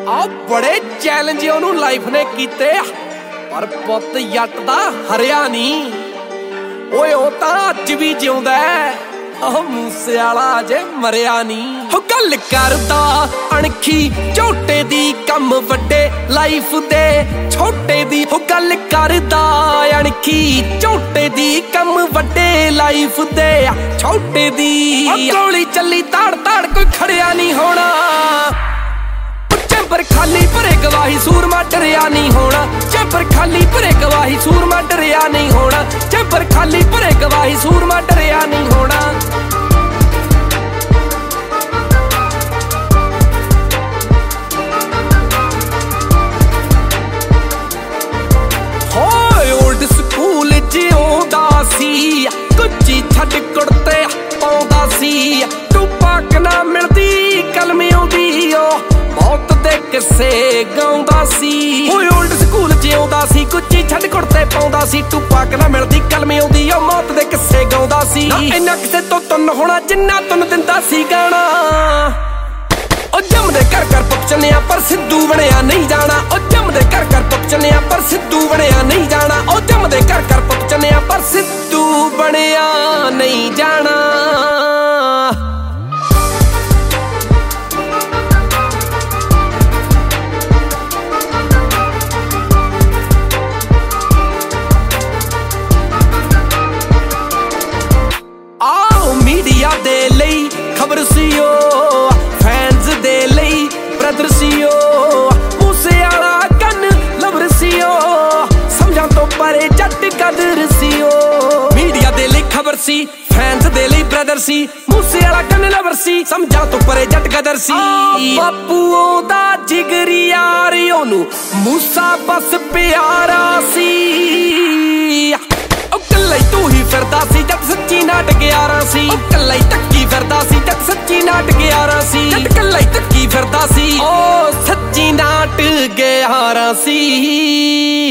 ਆ ਬੜੇ ਚੈਲੰਜ ਉਹਨੂੰ ਲਾਈਫ ਨੇ ਕੀਤੇ, ਪਰ ਪੁੱਤ ਜੱਟ ਦਾ ਹਰਿਆ ਨਹੀਂ। ਓਏ ਉਹ ਤਾਂ ਅੱਜ ਵੀ ਜਿਉਂਦਾ, ਉਹ ਮੂਸੇ ਵਾਲਾ ਜੇ ਮਰਿਆ ਨਹੀਂ। ਹੋ ਗੱਲ ਕਰਦਾ ਅਣਖੀ ਝੋਟੇ ਦੀ, ਕੰਮ ਵੱਡੇ ਲਾਈਫ ਦੇ ਛੋਟੇ ਦੀ। ਹੋ ਗੱਲ ਕਰਦਾ ਅਣਖੀ ਝੋਟੇ ਦੀ, ਕੰਮ ਵੱਡੇ ਲਾਈਫ ਦੇ ਛੋਟੇ ਦੀ। ਗੋਲੀ ਚੱਲੀ ਤਾੜ ਤਾੜ ਕੋਈ ਖੜਿਆ ਨਹੀਂ ਹੋਣਾ, ਚੈਂਬਰ ਖਾਲੀ ਭਰੇ ਗਵਾਹੀ ਸੂਰਮਾ ਡਰਿਆ ਨਹੀਂ ਹੋਣਾ। ਚੈਂਬਰ ਖਾਲੀ ਭਰੇ ਗਵਾਹੀ ਸੂਰਮਾ ਡਰਿਆ ਨਹੀਂ ਹੋਣਾ। ਚੈਂਬਰ ਖਾਲੀ ਭਰੇ ਗਵਾਹੀ ਸੂਰਮਾ ਡਰਿਆ ਨਹੀਂ ਹੋਣਾ। ਹੋਏ ਓਲਡ ਸਕੂਲ ਜਿਉਂਦਾ ਸੀ, ਕੁੱਚੀ ਛੱਡ ਕੁੜਤੇ ਪਾਉਂਦਾ ਸੀ। ਟੂਪਾਕ ਨਾ ਮਿਲਦੀ ਕਲਮ ਆਉਂਦੀ, ਉਹ ਮੌਤ ਦੇ ਕਿੱਸੇ ਗਾਉਂਦਾ ਸੀ। ਹੋਏ ਓਲਡ ਸਕੂਲ ਜਿਉਂਦਾ ਸੀ, ਕੁੱਚੀ ਛੱਡ ਕੁੜਤੇ ਪਾਉਂਦਾ ਸੀ। ਟੂਪਾਕ ਨਾ ਮਿਲਦੀ ਕਲਮ ਆਉਂਦੀ, ਉਹ ਮੌਤ ਦੇ ਕਿੱਸੇ ਗਾਉਂਦਾ ਸੀ। ਇੰਨਾ ਕਿਸੇ ਤੋਂ ਤੁੰਨ ਹੋਣਾ ਜਿੰਨਾ ਤੁੰਨ ਦਿੰਦਾ ਸੀ ਗਾਣਾ। ਉਹ ਜੰਮਦੇ ਘਰ ਘਰ ਪੁੱਛਣਿਆ ਪਰ ਸਿੱਧੂ ਬਣਿਆ ਨਹੀਂ ਜਾਣਾ। ਉਹ ਜੰਮਦੇ ਘਰ ਘਰ ਪੁੱਛਣਿਆ ਪਰ ਸਿੱਧੂ ਬਣਿਆ ਨਹੀਂ ਜਾਣਾ। ਉਹ ਜੰਮਦੇ ਘਰ ਘਰ ਪੁੱਛਣਿਆ ਪਰ ਸਿੱਧੂ ਬਣਿਆ ਨਹੀਂ ਜਾਣਾ। ਆਓ ਮੀਡੀਆ ਦੇ ਲਈ ਖਬਰ ਸੀ, ਉਹ ਫੈਨਸ ਦੇ ਲਈ ਬ੍ਰਦਰ ਸੀ। ਉਹ ਮੂਸੇ ਵਾਲਾ ਕੰਨ ਲਵਰ ਸੀ, ਉਹ ਸਮਝਾਂ ਤੋਂ ਪਰੇ ਜੱਟ ਕਦਰ ਸੀ। ਉਹ ਮੀਡੀਆ ਦੇ ਲਈ ਖਬਰ ਸੀ, ਫੈਨਸ ਦੇ ਲਈ ਬ੍ਰਦਰ ਸੀ। ਮੂਸੇ ਵਾਲਾ ਕੰਨ ਲਵਰ ਸੀ, ਸਮਝਾਂ ਤੋਂ ਪਰੇ ਜੱਟ ਕਦਰ ਸੀ। ਬਾਪੂ ਉਹਦਾ ਜਿਗਰੀ ਯਾਰ, ਉਹਨੂੰ ਮੂਸਾ ਬਸ ਪਿਆਰਾ ਸੀ। ਉਹ ਕੱਲਾ ਹੀ ਤੂੰ ਹੀ ਫਿਰਦਾ ਸੀ ਜੱਟ ਸੱਚੀ ਨਾਟਕ ਯਾਰਾਂ ਸੀ। ਉਹ ਕੱਲਾ ਹੀ ਧੱਕੀ ਫਿਰਦਾ ਸੀ ਜੱਟ ਸੱਚੀ ਨਾਟਕ ਯਾਰਾਂ ਸੀ। ਜੱਟ ਕੱਲਾ ਹੀ ਧੱਕੀ ਫਿਰਦਾ ਸੀ, ਉਹ ਸੱਚੀ ਨਾਟਕ ਯਾਰਾਂ ਸੀ।